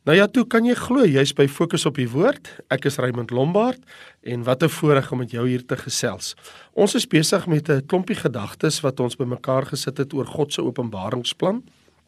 Nou ja, toe kan jy glo, jy's by Fokus op die Woord. Ek is Raymond Lombard en wat 'n voorreg om met jou hier te gesels. Ons is besig met 'n klompie gedagtes wat ons bymekaar gesit het oor God se openbaringsplan.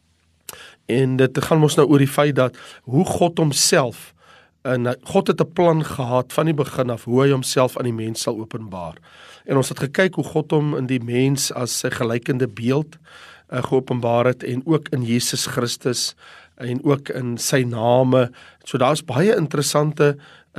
En dit gaan ons nou oor die feit dat hoe God homself, en God het 'n plan gehad van die begin af, hoe hy homself aan die mens sal openbaar. En ons het gekyk hoe God hom in die mens as sy gelykende beeld geopenbaar het, en ook in Jesus Christus, en ook in sy name. So daar's baie interessante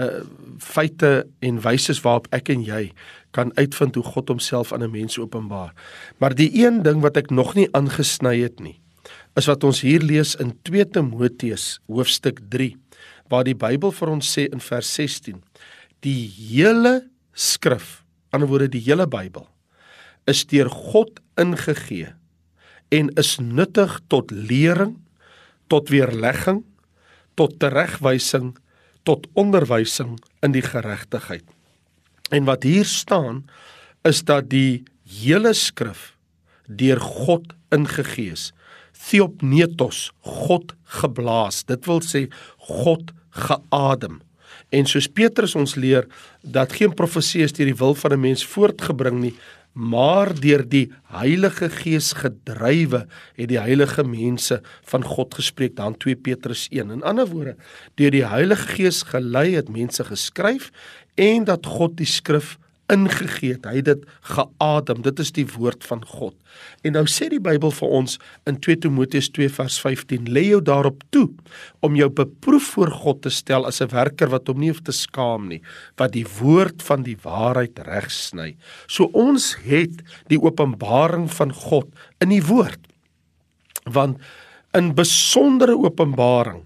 feite en wyses waarop ek en jy kan uitvind hoe God homself aan 'n mens openbaar. Maar die een ding wat ek nog nie aangesny het nie, is wat ons hier lees in 2 Timoteus hoofstuk 3, waar die Bybel vir ons sê in vers 16, die hele skrif, aan die ander woorde die hele Bybel, is deur God ingegee en is nuttig tot lering, tot weerlegging, tot teregwysing, tot onderwysing in die geregtigheid. En wat hier staan, is dat die hele skrif deur God ingegee is. Theopneustos, God geblaas, dit wil sê God geadem. En soos Petrus ons leer, dat geen profesie is deur die wil van 'n mens voortgebring nie, maar deur die Heilige Gees gedrywe het die heilige mense van God gespreek, dan 2 Petrus 1. In ander woorde, deur die Heilige Gees gelei het mense geskryf, en dat God die skrif ingegee het, hy het dit geadem, dit is die woord van God. En nou sê die Bybel vir ons in 2 Timoteus 2 vers 15, lê jou daarop toe, om jou beproef voor God te stel as 'n werker wat hom nie hoef te skaam nie, wat die woord van die waarheid regsny. So ons het die openbaring van God in die woord, want in besondere openbaring,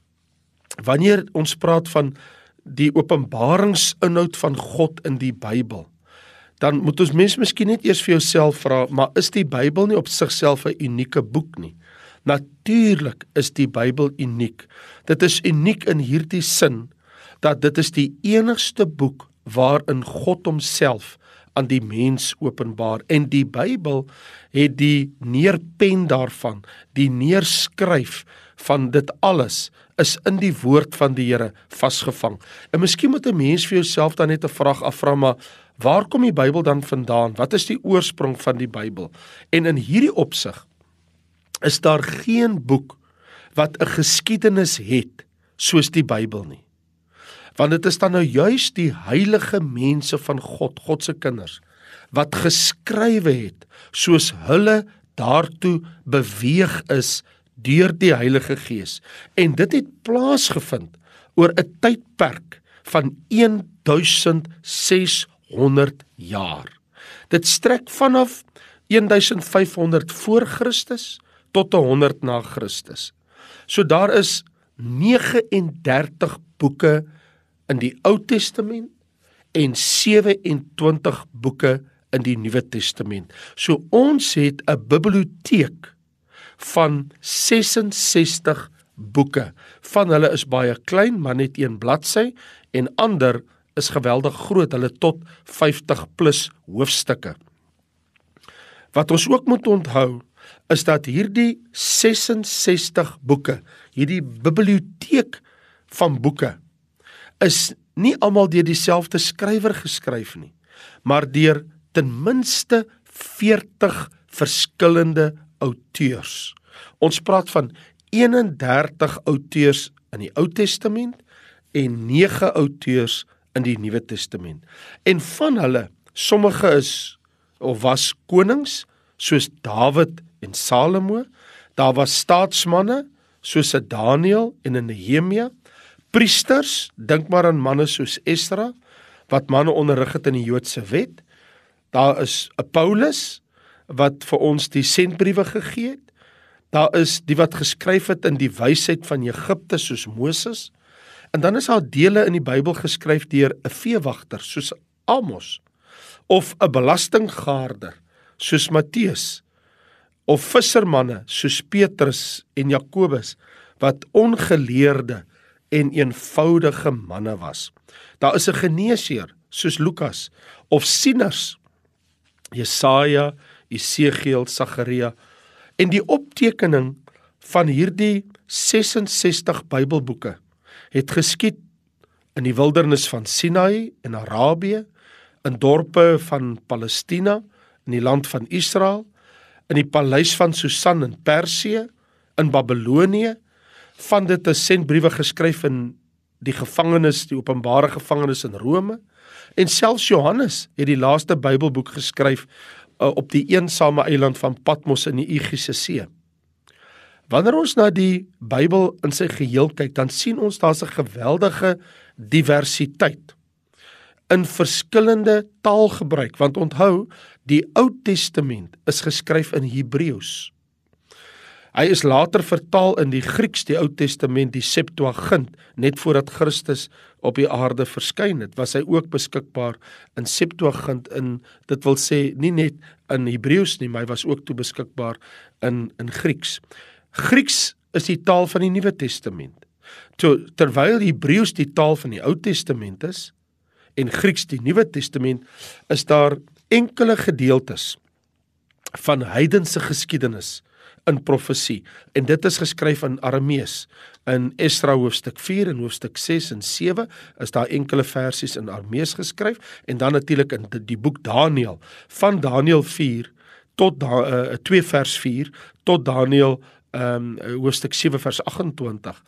wanneer ons praat van die openbaringsinhoud van God in die Bybel, dan moet ons mens miskien net eers vir jouself vra, maar is die Bybel nie op sigself 'n unieke boek nie? Natuurlik is die Bybel uniek. Dit is uniek in hierdie sin, dat dit is die enigste boek waarin God homself aan die mens openbaar. En die Bybel het die neerpen daarvan, die neerskryf van dit alles, is in die woord van die Here vasgevang. En miskien moet 'n mens vir jouself dan net 'n vraag afvra, maar waar kom die Bybel dan vandaan? Wat is die oorsprong van die Bybel? En in hierdie opsig is daar geen boek wat 'n geskiedenis het soos die Bybel nie. Want dit is dan nou juis die heilige mense van God, God se kinders, wat geskrywe het soos hulle daartoe beweeg is deur die Heilige Gees. En dit het plaasgevind oor 'n tydperk van 1600 jaar. Dit strek vanaf 1500 voor Christus tot 100 na Christus. So daar is 39 boeke in die Ou Testament en 27 boeke in die Nuwe Testament. So ons het 'n biblioteek van 66 boeke. Van hulle is baie klein, maar net 1 bladsy, en ander is geweldig groot, hulle tot 50 plus hoofstukke. Wat ons ook moet onthou, is dat hierdie 66 boeke, hierdie biblioteek van boeke, is nie almal deur dieselfde skrywer geskryf nie, maar deur ten minste 40 verskillende auteurs. Ons praat van 31 auteurs in die Ou Testament en 9 auteurs in die Nuwe Testament. En van hulle, sommige is of was konings soos Dawid en Salomo, daar was staatsmanne soos 'n Daniël en 'n Nehemia, priesters, dink maar aan manne soos Esdra, wat manne onderrig het in die Joodse wet. Daar is 'n Paulus, wat vir ons die sendbriewe gegee het. Daar is die wat geskryf het in die wysheid van Egipte soos Moses. En dan is daar dele in die Bybel geskryf deur 'n veewagter soos Amos, of 'n belastinggaarder soos Matteus, of vissermanne soos Petrus en Jakobus, wat ongeleerde en eenvoudige manne was. Daar is 'n geneesheer soos Lukas, of sieners, Jesaja, Esegiel, Sagaria, en die optekening van hierdie 66 Bybelboeke het geskied in die wildernis van Sinai in Arabië, in dorpe van Palestina, in die land van Israel, in die paleis van Susan in Persië, in Babylonië. Van dit is sendbriewe geskryf in die gevangenis, die openbare gevangenis in Rome. En selfs Johannes het die laaste Bybelboek geskryf op die eensame eiland van Patmos in die Egeiese See. Wanneer ons na die Bybel in sy geheel kyk, dan sien ons daar's 'n geweldige diversiteit in verskillende taalgebruik, want onthou, die Ou Testament is geskryf in Hebreëus. Hy is later vertaal in die Grieks, die Ou Testament, die Septuagint, net voordat Christus op die aarde verskyn het, was hy ook beskikbaar in Septuagint, dit wil sê, nie net in Hebreëus nie, maar hy was ook toe beskikbaar in Grieks. Grieks is die taal van die Nuwe Testament, terwyl Hebreëus die taal van die Ou Testament is, en Grieks die Nuwe Testament, is daar enkele gedeeltes van heidense geskiedenis in profesie, en dit is geskryf in Aramees. In Esra hoofstuk 4 en hoofstuk 6 en 7 is daar enkele versies in Aramees geskryf, en dan natuurlik in die boek Daniël, van Daniël 4 tot 2 vers 4 tot Daniël hoofstuk 7 vers 28,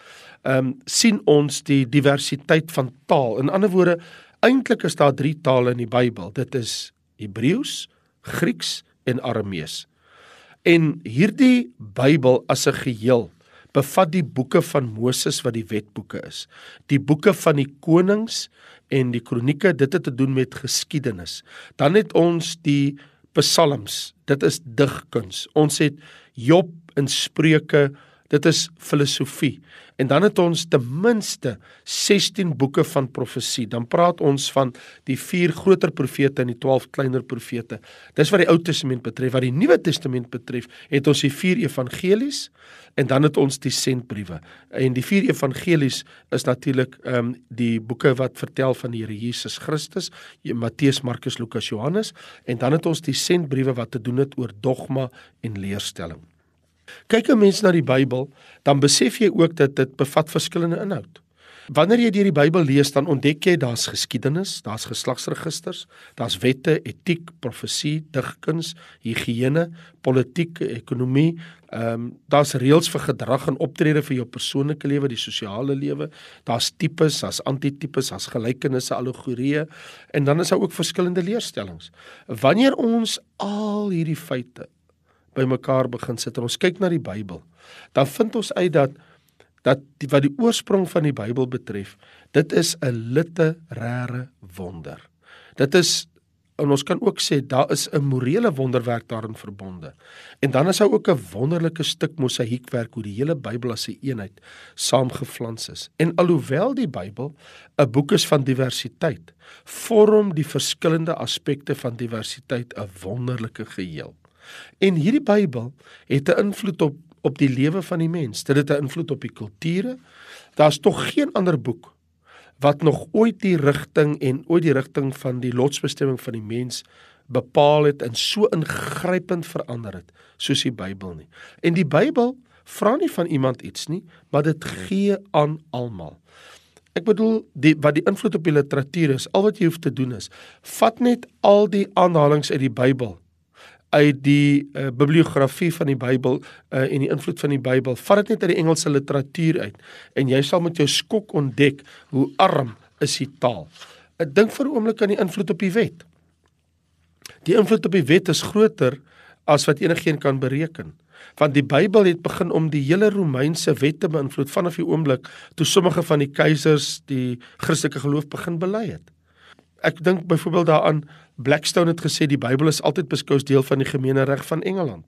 sien ons die diversiteit van taal. In ander woorde, eintlik is daar 3 tale in die Bybel. Dit is Hebreëus, Grieks en Aramees. En hierdie Bybel as 'n geheel bevat die boeke van Moses wat die wetboeke is, die boeke van die konings en die kronieke, dit het te doen met geskiedenis. Dan het ons die psalms, dit is digkuns. Ons het Job en Spreuke, dit is filosofie. En dan het ons ten minste 16 boeke van profesie. Dan praat ons van die 4 groter profete en die 12 kleiner profete. Dis wat die Ou Testament betref. Wat die Nuwe Testament betref, het ons die 4 evangelies en dan het ons die sendbriewe. En die 4 evangelies is natuurlik die boeke wat vertel van die Here Jesus Christus, Matteus, Markus, Lukas, Johannes, en dan het ons die sendbriewe wat te doen het oor dogma en leerstelling. Kyk 'n mens na die Bybel, dan besef jy ook dat dit bevat verskillende inhoud. Wanneer jy deur die Bybel lees, dan ontdek jy daar's geskiedenis, daar's geslagsregisters, daar's wette, etiek, profesie, digkuns, higiëne, politiek, ekonomie, daar's reëls vir gedrag en optrede vir jou persoonlike lewe, die sosiale lewe, daar's tipes, daar's antitipes, daar's gelykenisse, allegorieë, en dan is daar ook verskillende leerstellings. Wanneer ons al hierdie feite by mekaar begin sit en ons kyk na die Bybel, dan vind ons uit dat wat die oorsprong van die Bybel betref, dit is 'n literêre wonder. Dit is, en ons kan ook sê, daar is 'n morele wonderwerk daarin verbonde. En dan is daar ook 'n wonderlike stuk mosaïekwerk hoe die hele Bybel as 'n eenheid saamgeflans is. En alhoewel die Bybel 'n boek is van diversiteit, vorm die verskillende aspekte van diversiteit 'n wonderlike geheel. En hierdie Bybel het 'n invloed op die lewe van die mens. Dit het 'n invloed op die kulture. Daar's tog geen ander boek wat nog ooit die rigting van die lotsbestemming van die mens bepaal het en so ingrypend verander het soos die Bybel nie. En die Bybel vra nie van iemand iets nie, maar dit gee aan almal. Ek bedoel, wat die invloed op die literatuur is, al wat jy hoef te doen is, vat net al die aanhalings uit die Bybel, uit die bibliografie van die Bybel en die invloed van die Bybel, vat dit net uit die Engelse literatuur uit, en jy sal met jou skok ontdek hoe arm is die taal. Ek dink vir 'n oomblik aan die invloed op die wet. Die invloed op die wet is groter as wat enigeen kan bereken, want die Bybel het begin om die hele Romeinse wet te beïnvloed vanaf die oomblik toe sommige van die keisers die Christelike geloof begin bely het. Ek dink byvoorbeeld daaraan, Blackstone het gesê die Bybel is altyd beskou as deel van die gemeenereg van Engeland.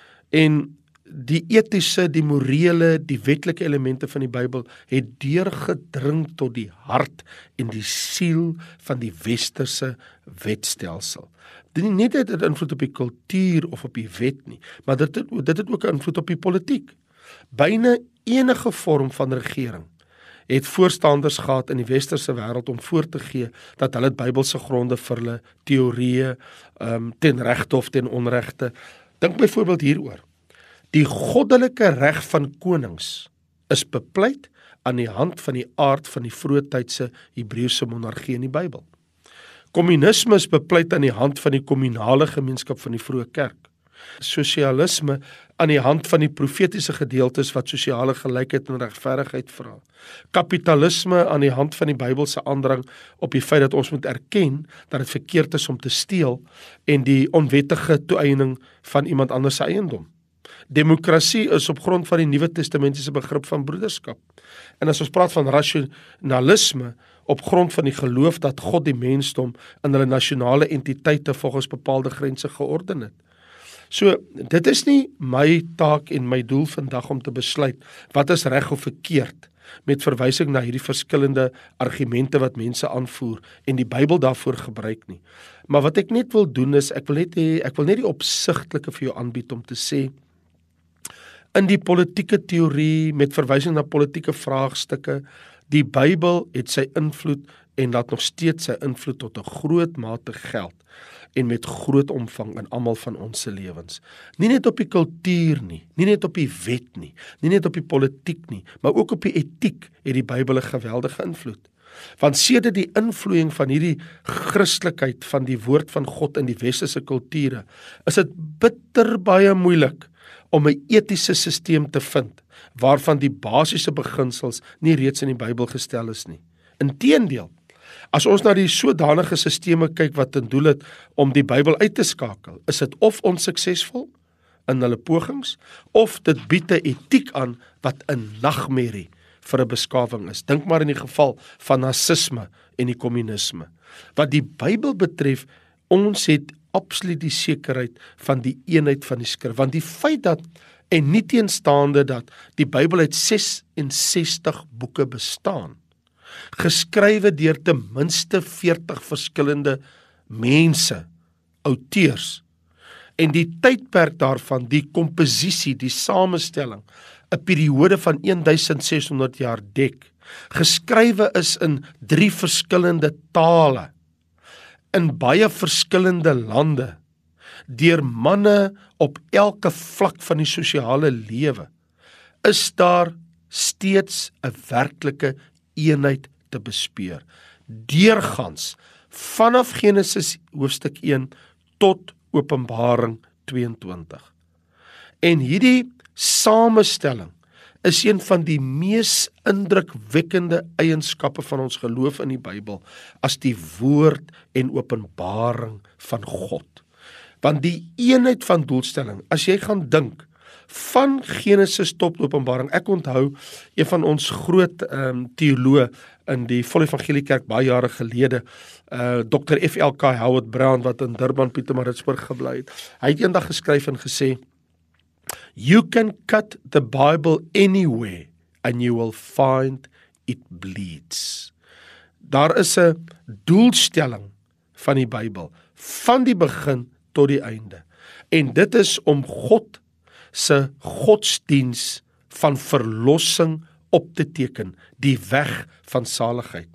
En die etiese, die morele, die wetlike elemente van die Bybel het deurgedring tot die hart en die siel van die westerse wetstelsel. Dit nie net 'n invloed op die kultuur of op die wet nie, maar dit het ook 'n invloed op die politiek. Byna enige vorm van regering het voorstanders gehad in die westerse wêreld om voor te gee dat hulle Bybelse gronde vir hulle teorieë ten regte of ten onregte. Dink byvoorbeeld hieroor. Die goddelike reg van konings is bepleit aan die hand van die aard van die vroegtydse Hebreëse monargie in die Bybel. Kommunisme is bepleit aan die hand van die kommunale gemeenskap van die vroeë kerk. Sosialisme aan die hand van die profetiese gedeeltes wat sosiale gelykheid en regverdigheid vra. Kapitalisme aan die hand van die Bybelse aandrang op die feit dat ons moet erken dat dit verkeerd is om te steel en die onwettige toeëiening van iemand anders se eiendom. Demokrasie is op grond van die Nuwe Testamentiese begrip van broederskap. En as ons praat van rasionalisme, op grond van die geloof dat God die mensdom in hulle nasionale entiteite volgens bepaalde grense georden het. So, dit is nie my taak en my doel vandag om te besluit wat is reg of verkeerd, met verwysing na hierdie verskillende argumente wat mense aanvoer en die Bybel daarvoor gebruik nie. Maar wat ek net wil doen is, ek wil net die opsigtelike vir jou aanbied om te sê, in die politieke teorie, met verwysing na politieke vraagstukke, die Bybel het sy invloed en laat nog steeds sy invloed tot 'n groot mate geld en met groot omvang in almal van ons se lewens. Nie net op die kultuur nie, nie net op die wet nie, nie net op die politiek nie, maar ook op die etiek het die Bybel 'n geweldige invloed. Want sedert die invloeiing van hierdie Christelikheid van die woord van God in die westerse kulture, is dit bitter baie moeilik om 'n etiese sisteem te vind, waarvan die basiese beginsels nie reeds in die Bybel gestel is nie. Inteendeel, as ons na die sodanige sisteme kyk wat ten doel het om die Bybel uit te skakel, is dit of onsuksesvol in hulle pogings, of dit bied 'n etiek aan wat 'n nagmerrie vir 'n beskawing is. Dink maar in die geval van nasisme en die kommunisme. Wat die Bybel betref, ons het absoluut die sekerheid van die eenheid van die skrif, want die feit dat, en nie teenstaande dat, die Bybel uit 66 boeke bestaan, geskrywe deur ten minste 40 verskillende mense, auteurs, en die tydperk daarvan, die komposisie, die samestelling, 'n periode van 1600 jaar dek, geskrywe is in 3 verskillende tale, in baie verskillende lande, deur manne op elke vlak van die sosiale lewe, is daar steeds 'n werklike eenheid te bespeur. Deurgangs, vanaf Genesis hoofstuk 1 tot Openbaring 22. En hierdie samestelling is een van die mees indrukwekkende eienskappe van ons geloof in die Bybel, as die woord en openbaring van God. Want die eenheid van doelstelling, as jy gaan dink, van Genesis tot Openbaring, ek onthou, een van ons groot teoloë in die Volle Evangelie Kerk baie jare gelede, Dr. F.L.K. Howard Brown, wat in Durban, Pietermaritzburg gebly het, hy het eendag geskryf en gesê, "You can cut the Bible anywhere and you will find it bleeds." Daar is 'n doelstelling van die Bybel, van die begin tot die einde. En dit is om God se godsdiens van verlossing op te teken, die weg van saligheid.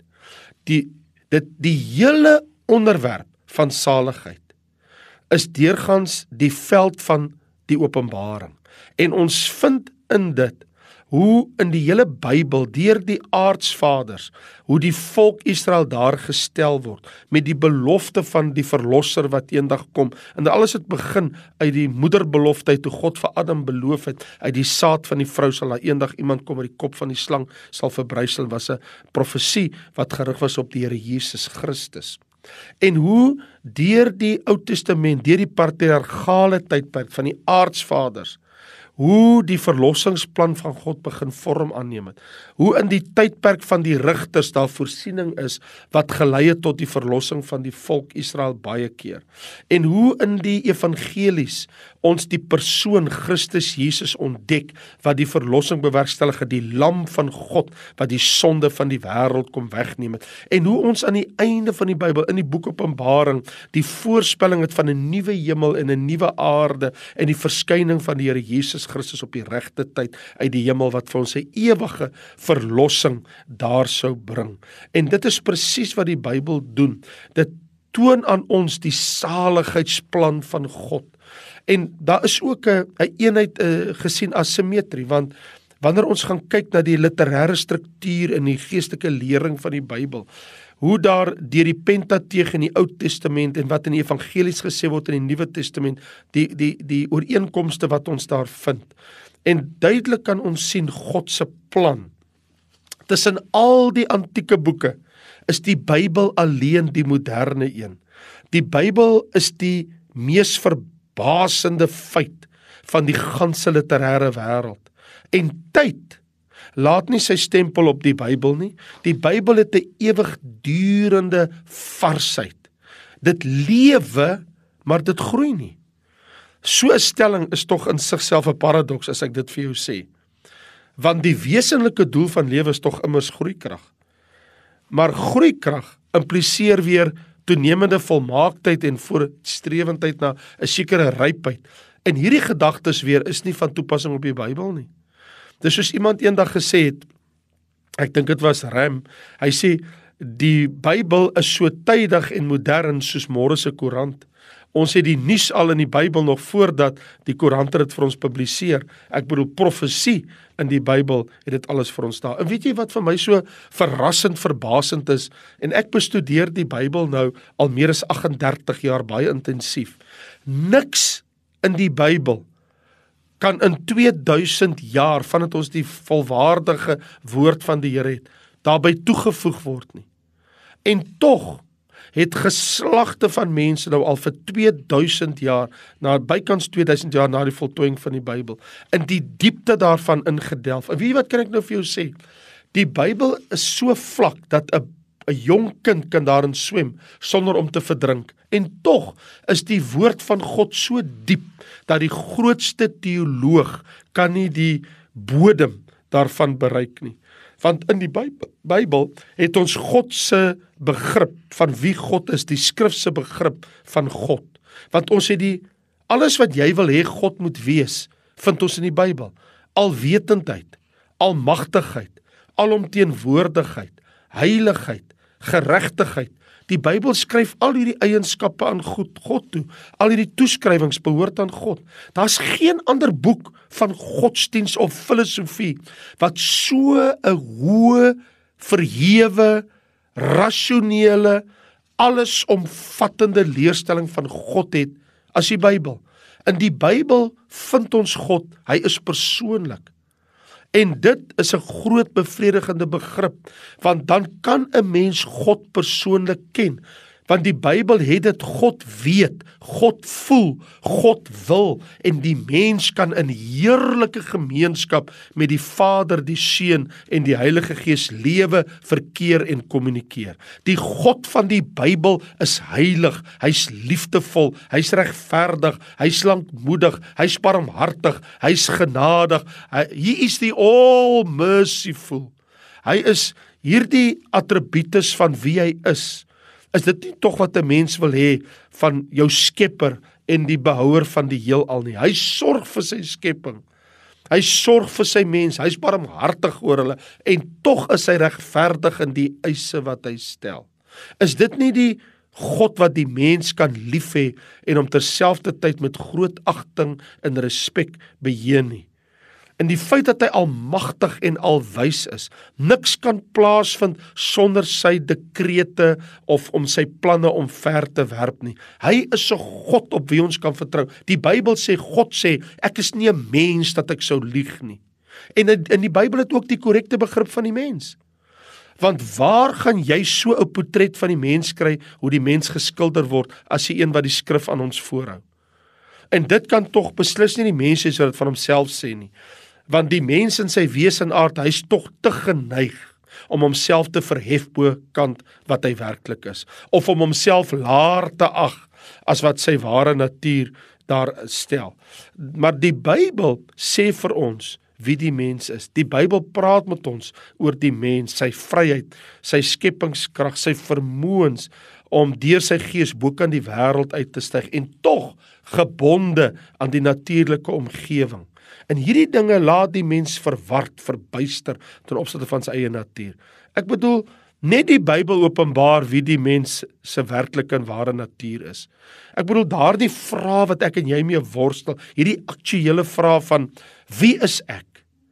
Die hele onderwerp van saligheid is deurgangs die veld van die openbaring. En ons vind in dit hoe in die hele Bybel deur die aardsvaders, hoe die volk Israel daar gestel word, met die belofte van die verlosser wat eendag kom, en alles het begin uit die moederbelofte, toe God vir Adam beloof het, uit die saad van die vrou sal daar eendag iemand kom, wat die kop van die slang sal verbrysel, was 'n profesie wat gerig was op die Here Jesus Christus. En hoe deur die Ou Testament, deur die patriargale tydperk van die aardsvaders, hoe die verlossingsplan van God begin vorm aanneem het, hoe in die tydperk van die rigters daar voorsiening is, wat gelei het tot die verlossing van die volk Israel baie keer, en hoe in die evangelies ons die persoon Christus Jesus ontdek, wat die verlossing bewerkstellig het, die lam van God, wat die sonde van die wêreld kom wegneem het, en hoe ons aan die einde van die Bybel, in die boek Openbaring, die voorspelling het van 'n nuwe hemel en 'n nuwe aarde, en die verskyning van die Here Jesus Christus op die regte tyd uit die hemel, wat vir ons 'n ewige verlossing daar sou bring. En dit is presies wat die Bybel doen. Dit toon aan ons die saligheidsplan van God. En daar is ook 'n eenheid gesien as simmetrie, want Wanneer ons gaan kyk na die literêre struktuur en die geestelike lering van die Bybel, hoe daar deur die Pentateeg in die Ou Testament en wat in die evangelies gesê word in die Nuwe Testament, die ooreenkomste wat ons daar vind. En duidelik kan ons sien God se plan. Tussen al die antieke boeke is die Bybel alleen die moderne een. Die Bybel is die mees verbasende feit van die ganse literêre wêreld. En tyd laat nie sy stempel op die Bybel nie. Die Bybel het 'n ewigdurende varsheid. Dit lewe, maar dit groei nie. So 'n stelling is tog in sigself 'n paradoks as ek dit vir jou sê. Want die wesenlike doel van lewe is tog immers groeikrag. Maar groeikrag impliseer weer toenemende volmaaktheid en voortstrewendheid na 'n sekere rypheid. En hierdie gedagtes weer is nie van toepassing op die Bybel nie. Dis soos iemand eendag gesê het, ek dink dit was Ram, hy sê, die Bybel is so tydig en modern soos môre se koerant. Ons het die nuus al in die Bybel nog voordat die koerante dit vir ons publiseer. Ek bedoel, profesie in die Bybel het dit alles vir ons daar. En weet jy wat vir my so verrassend, verbasend is? En ek bestudeer die Bybel nou al meer as 38 jaar baie intensief. Niks in die Bybel kan in 2000 jaar, vandat ons die volwaardige woord van die Here het, daarbey toegevoeg word nie. En tog het geslagte van mense nou al vir 2000 jaar, bykans 2000 jaar na die voltooiing van die Bybel, in die diepte daarvan ingedelf. En weet jy wat kan ek nou vir jou sê? Die Bybel is so vlak dat 'n jong kind kan daarin swem sonder om te verdrink. En tog is die woord van God so diep dat die grootste teoloog kan nie die bodem daarvan bereik nie. Want in die Bybel het ons God se begrip van wie God is, die skrif se begrip van God. Want ons het alles wat jy wil hê God moet wees, vind ons in die Bybel. Alwetendheid, almagtigheid, alomteenwoordigheid, heiligheid, geregtigheid. Die Bybel skryf al hierdie eienskappe aan God toe. Al hierdie toeskrywings behoort aan God. Daar's geen ander boek van godsdiens of filosofie wat so 'n hoë, verhewe, rasionele, allesomvattende leerstelling van God het as die Bybel. In die Bybel vind ons God, hy is persoonlik. En dit is 'n groot bevredigende begrip, want dan kan 'n mens God persoonlik ken. Want die Bybel het dit, God weet, God voel, God wil, en die mens kan in heerlike gemeenskap met die Vader, die Seun en die Heilige Gees lewe, verkeer en kommunikeer. Die God van die Bybel is heilig, hy's liefdevol, hy's regverdig, hy's lankmoedig, hy's barmhartig, hy's genadig, he is the all merciful. Hy is hierdie attributes van wie hy is. Is dit nie tog wat 'n mens wil hê van jou skepper en die behouer van die heelal nie? Hy sorg vir sy skepping. Hy sorg vir sy mens, hy's barmhartig oor hulle en tog is hy regverdig in die eise wat hy stel. Is dit nie die God wat die mens kan lief hê en hom terselfdertyd met groot agting en respek beheer nie? En die feit dat hy almagtig en alwys is, niks kan plaasvind sonder sy dekrete of om sy planne omver te werp nie. Hy is 'n God op wie ons kan vertrou. Die Bybel sê, God sê, ek is nie 'n mens dat ek sou lieg nie. En in die Bybel het ook die korrekte begrip van die mens. Want waar gaan jy so 'n portret van die mens kry, hoe die mens geskilder word, as die een wat die skrif aan ons voorhou? En dit kan tog beslis nie die mens wees wat dit van homself sê nie. Want die mens in sy wese en aard, hy is tog te geneig om homself te verhef bo kant wat hy werklik is, of om homself laer te ag as wat sy ware natuur daar stel. Maar die Bybel sê vir ons wie die mens is. Die Bybel praat met ons oor die mens, sy vryheid, sy skepingskrag, sy vermoëns om deur sy gees bo kan die wêreld uit te styg en tog gebonde aan die natuurlike omgewing. En hierdie dinge laat die mens verward, verbuister ten opsigte van sy eie natuur. Ek bedoel, net die Bybel openbaar wie die mens se werklike en ware natuur is. Ek bedoel, daardie vraag wat ek en jy mee worstel, hierdie aktuele vraag van wie is ek?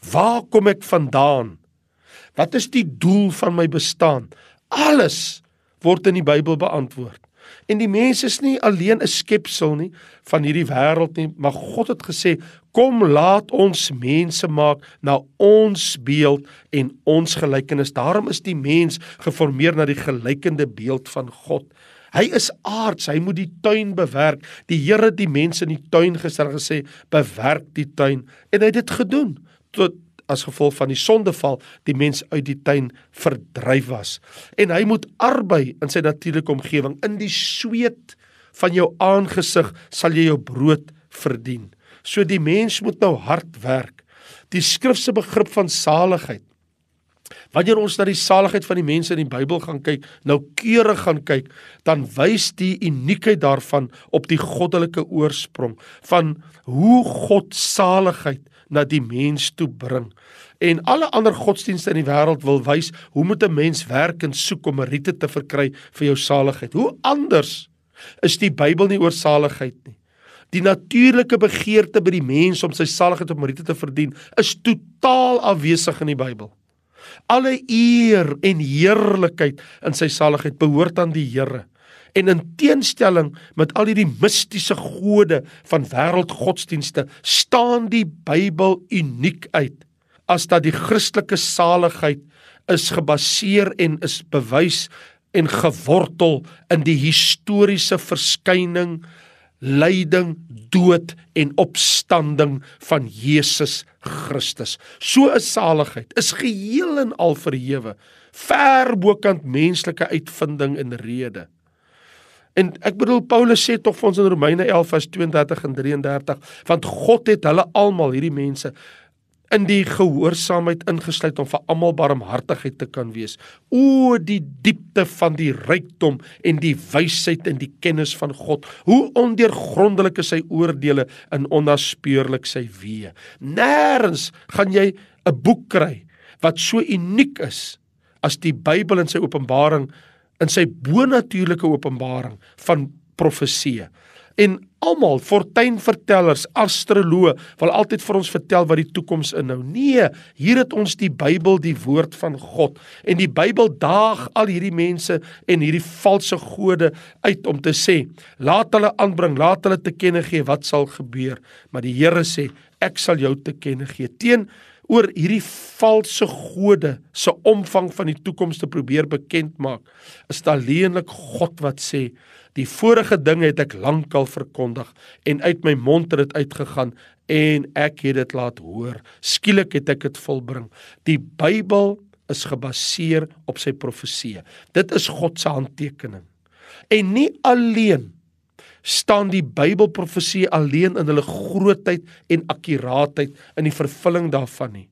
Waar kom ek vandaan? Wat is die doel van my bestaan? Alles word in die Bybel beantwoord. En die mens is nie alleen 'n skepsel nie van hierdie wêreld nie, maar God het gesê, kom laat ons mense maak na ons beeld en ons gelykenis. Daarom is die mens geformeer na die gelykende beeld van God. Hy is aards, hy moet die tuin bewerk. Die Here het die mense in die tuin gesê, bewerk die tuin. En hy het dit gedoen, tot as gevolg van die sondeval, die mens uit die tuin verdryf was. En hy moet arbei in sy natuurlike omgewing. In die sweet van jou aangesig sal jy jou brood verdien. So die mens moet nou hard werk. Die skrif se begrip van saligheid. Wanneer ons na die saligheid van die mense in die Bybel gaan kyk, noukeurig gaan kyk, dan wys die uniekheid daarvan op die goddelike oorsprong, van hoe God saligheid na die mens toe bring. En alle ander godsdienste in die wêreld wil wys, hoe moet 'n mens werk en soek om meriete te verkry vir jou saligheid? Hoe anders is die Bybel nie oor saligheid nie? Die natuurlike begeerte by die mens om sy saligheid op meriete te verdien, is totaal afwesig in die Bybel. Alle eer en heerlikheid in sy saligheid behoort aan die Here. En in teenstelling met al hierdie mistiese gode van wêreldgodsdienste, staan die Bybel uniek uit, as dat die Christelike saligheid is gebaseer en is bewys en gewortel in die historiese verskyning, lyding, dood en opstanding van Jesus Christus. So 'n saligheid is geheel en al verhewe, ver bokant menslike uitvinding en rede. En ek bedoel, Paulus sê tog vir ons in Romeine 11 vers 32 en 33, want God het hulle almal, hierdie mense, in die gehoorsaamheid ingesluit om vir almal barmhartigheid te kan wees. O, die diepte van die rykdom en die wysheid en die kennis van God. Hoe ondeurgrondelik is sy oordeele en onnaspeurlik sy weë. Nêrens gaan jy 'n boek kry wat so uniek is as die Bybel in sy openbaring, in sy bonatuurlike openbaring van profeseë. En almal, fortuinvertellers, astroloë, wil altyd vir ons vertel wat die toekoms inhou. Nee, hier het ons die Bybel, die woord van God. En die Bybel daag al hierdie mense en hierdie valse gode uit om te sê, laat hulle aanbring, laat hulle te kenne gee wat sal gebeur. Maar die Here sê, ek sal jou te kenne gee. Oor hierdie valse gode se omvang van die toekoms te probeer bekend maak, is dit alleenlik God wat sê, die vorige dinge het ek lankal verkondig en uit my mond het dit uitgegaan en ek het dit laat hoor. Skielik het ek dit volbring. Die Bybel is gebaseer op sy profeseë. Dit is God se handtekening. En nie alleen staan die Bybelprofeseë alleen in hulle grootheid en akkuraatheid in die vervulling daarvan nie.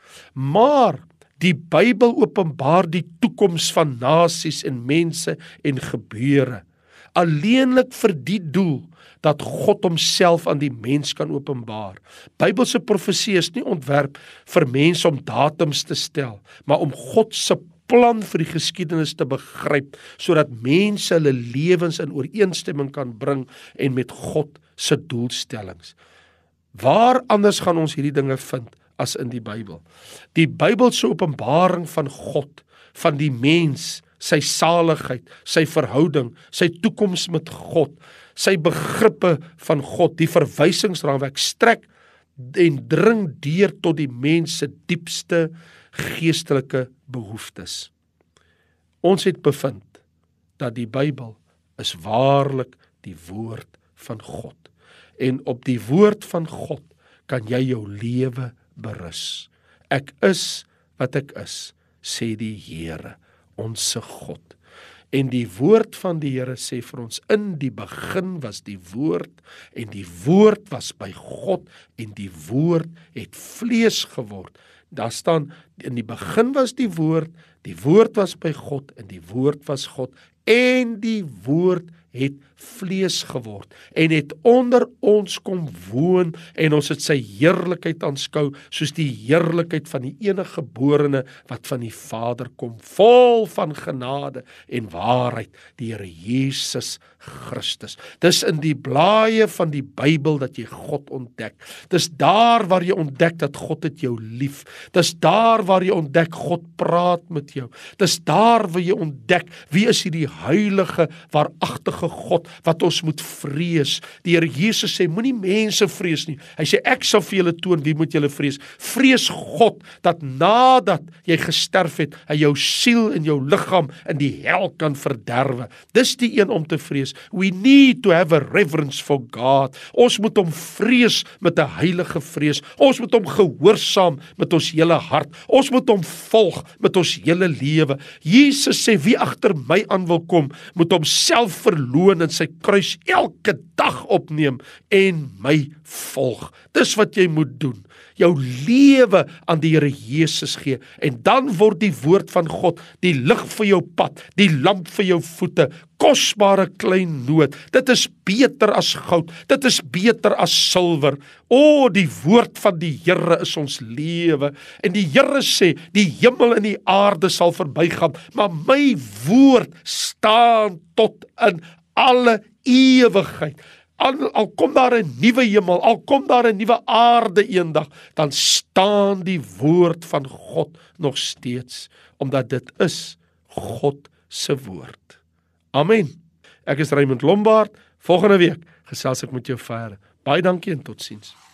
Maar die Bybel openbaar die toekoms van nasies en mense en gebeure. Alleenlik vir die doel dat God homself aan die mens kan openbaar. Bybelse profeseë is nie ontwerp vir mense om datums te stel, maar om God se plan vir die geskiedenis te begryp, sodat mense hulle lewens in ooreenstemming kan bring en met God se doelstellings. Waar anders gaan ons hierdie dinge vind as in die Bybel? Die Bybelse openbaring van God, van die mens, sy saligheid, sy verhouding, sy toekoms met God, sy begrippe van God, die verwysingsraamwerk strek en dring deur tot die mens se diepste geestelike behoeftes. Ons het bevind dat die Bybel is waarlik die woord van God. En op die woord van God kan jy jou lewe berus. Ek is wat ek is, sê die Here, onse God. En die woord van die Here sê vir ons, in die begin was die woord, en die woord was by God, en die woord het vlees geword. Daar staan, In die begin was die woord was by God en die woord was God en die woord het vlees geword en het onder ons kom woon en ons het sy heerlikheid aanskou soos die heerlikheid van die enige geborene wat van die Vader kom, vol van genade en waarheid, die Here Jesus Christus. Dis in die blaaie van die Bybel dat jy God ontdek. Dis daar waar jy ontdek dat God het jou lief. Dis daar waar jy ontdek God praat met jou. Dis daar waar jy ontdek wie is hierdie heilige, waaragtige God wat ons moet vrees. Die Here Jesus sê, moenie mense vrees nie. Hy sê, ek sal vir julle toon wie moet julle vrees. Vrees God, dat nadat jy gesterf het, hy jou siel en jou liggaam in die hel kan verderwe. Dis die een om te vrees. We need to have a reverence for God. Ons moet hom vrees met 'n heilige vrees. Ons moet hom gehoorsaam met ons hele hart. Ons moet hom volg met ons hele lewe. Jesus sê, wie agter my aan wil kom, moet homself verloon en sy kruis elke dag opneem en my volg. Dis wat jy moet doen. Jou lewe aan die Here Jesus gee en dan word die woord van God die lig vir jou pad, die lamp vir jou voete, kosbare klein noot. Dit is beter as goud, dit is beter as silwer. O, die woord van die Here is ons lewe. En die Here sê, die hemel en die aarde sal verbygaan, maar my woord staan tot in alle ewigheid. Al kom daar 'n nuwe hemel, al kom daar 'n nuwe aarde eendag, dan staan die woord van God nog steeds, omdat dit is God se woord. Amen. Ek is Raymond Lombard. Volgende week gesels ek met jou verder. Baie dankie en totsiens.